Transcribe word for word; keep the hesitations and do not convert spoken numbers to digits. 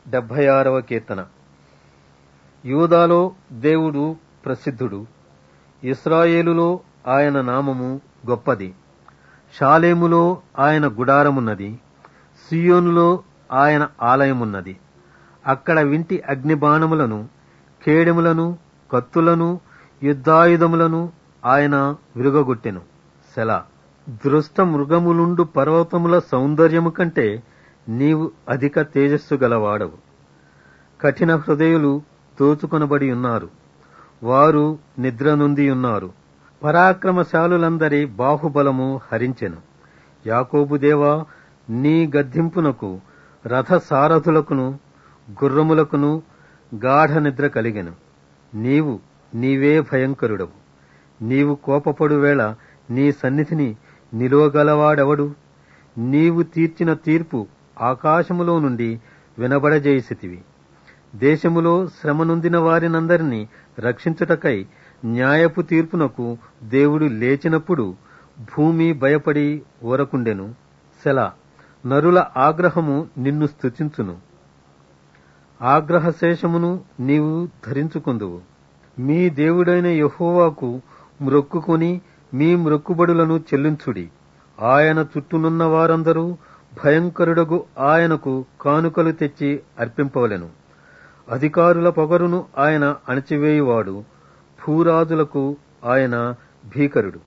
డెబ్బై ఆరవ కీర్తన. యూదాలో దేవుడు ప్రసిద్ధుడు, ఇశ్రాయేలులో ఆయన నామము గొప్పది. షాలేములో ఆయన గుడారమున్నది, సీయోనులో ఆయన ఆలయమున్నది. అక్కడ వింటి అగ్నిబాణములను, కేడెములను, కత్తులను, యుద్ధాయుధములను ఆయన విరుగగొట్టెను. సెలా. దృష్ట మృగములుండు పర్వతముల సౌందర్యము కంటే నీవు అధిక తేజస్సు గలవాడవు. కఠిన హృదయులు దోచుకొనబడి ఉన్నారు, వారు నిద్ర నొంది ఉన్నారు. పరాక్రమశాలులందరి బాహుబలము హరించెను. యాకోబు దేవా, నీ గద్దింపునకు రథసారథులకును గుర్రములకును గాఢ నిద్ర కలిగెను. నీవు నీవే భయంకరుడవు. నీవు కోపపడు వేళ నీ సన్నిధిని నిలువగలవాడెవడు? నీవు తీర్చిన తీర్పు ఆకాశములో నుండి వినబడజేసితివి. దేశములో శ్రమనొందిన వారినందరినీ రక్షించుటకై న్యాయపు తీర్పునకు దేవుడు లేచినప్పుడు భూమి భయపడి ఊరకుండెను. సెలా. నరుల ఆగ్రహము నిన్ను స్తుతించును, ఆగ్రహశేషమును నీవు ధరించుకొందువు. మీ దేవుడైన యెహోవాకు మ్రొక్కుకొని మీ మ్రొక్కుబడులను చెల్లించుడి. ఆయన చుట్టూనున్న వారందరూ భయంకరుడగు ఆయనకు కానుకలు తెచ్చి అర్పింపవలెను. అధికారుల పొగరును ఆయన అణచివేయువాడు, భూరాజులకు ఆయన భీకరుడు.